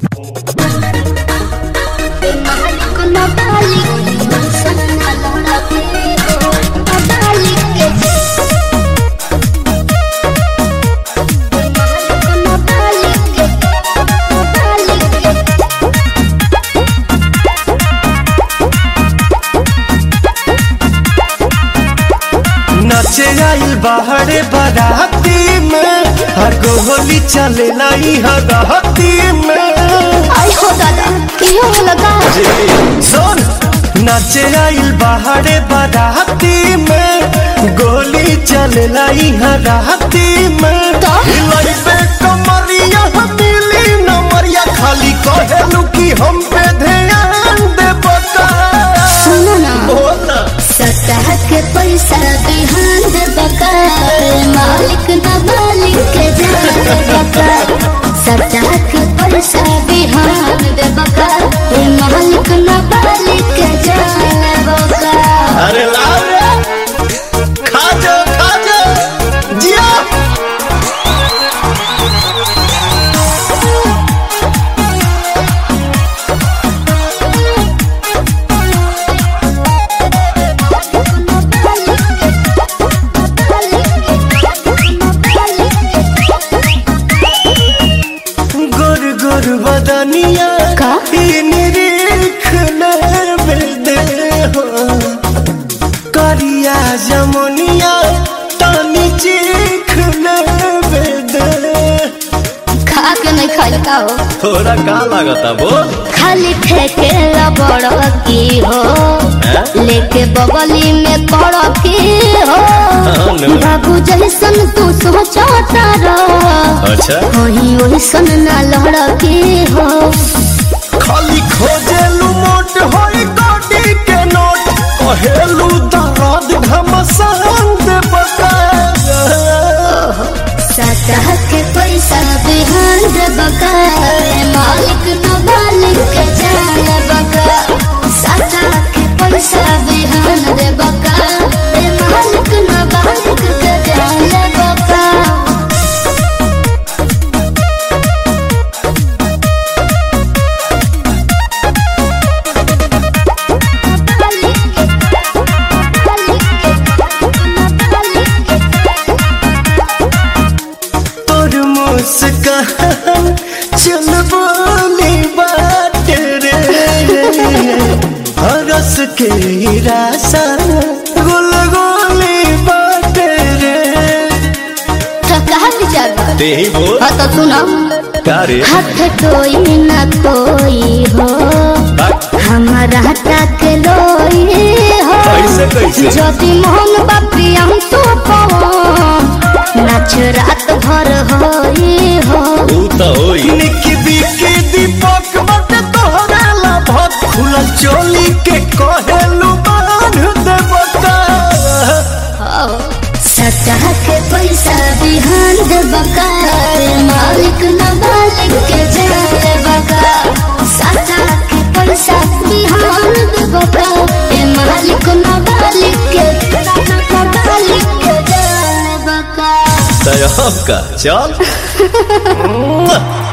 नाचे आइल बाहरे बाराती में हर गोली चले लाई हराती में। आई हो दादा क्यों लगा सुन नाचे आइल बाहरे बाराती में गोली चले लाई हराती में। हिलाई पे कमरिया मिली नमरिया खाली कहेलू कि हम पे ध्यान दे बता। सुनो ना बोला सतह के पैसा बिहान दे बका मालिक ना मालिक के जान बका। सतह के पैसा बिहान दे बका मालिक ना मालिक के जान बका। अरे लाओ रे खा जा जिया। गोर गोर बदनिया का? निरीख दे हो करिया जमुनिया तानी चीख दे। खा के नहीं खाई का हो थोड़ा का लागता बोल खाली फेंके बड़ की हो लेके बगली में कड़ की हो। बाबू जैसन तू सोचता रह अच्छा वही वैसन ना लड़की हो। खाली खोजेलू मोट होई गोडी के नोट कहेलू दर्द घमसान दे बका। सतह के पैसा बिहान दे बका मालिक न मालिक के जान बका। सतह के पैसा बिहान दे बका मालिक न मालिक के जान बका। तोर मुस्कान चल बोली बात रे हरस के रासा गुल गोली बात रे। तो कहा विचार बा? ते ही बोल हाँ तो सुनो कारे हाथ कोई न कोई हो हमारा तक लोई हो। कैसे कैसे? ज्योति मोहन बापी हम तो नाच रात भर होई हो। निकी बिकी दीपक बट तोहरा ला भत खुला चोली के कहेलू बांध दे बता। सतह के पैसा बिहान दे बका मालिक न मालिक के जान बका। सतह के पैसा बिहान दे बका मालिक न मालिक के जान बका। तय का चल